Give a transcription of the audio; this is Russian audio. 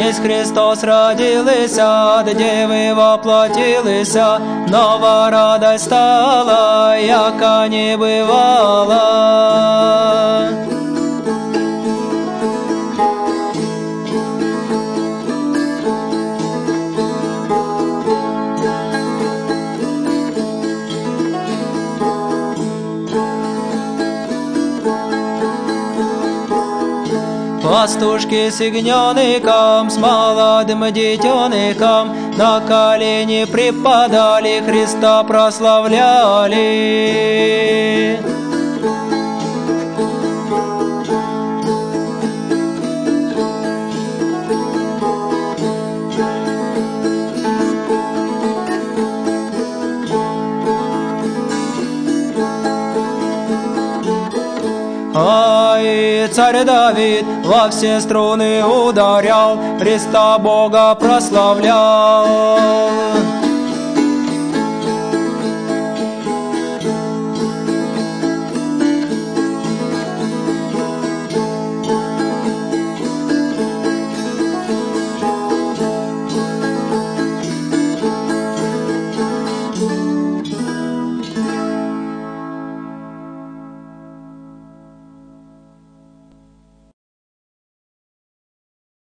Есть Христос родился, от девы воплотился, нова радость стала, яко не бывало. Пастушки с ягненыком, с молодым детеныком на колени припадали, Христа прославляли. Ай, царь Давид во все струны ударял, Христа Бога прославлял.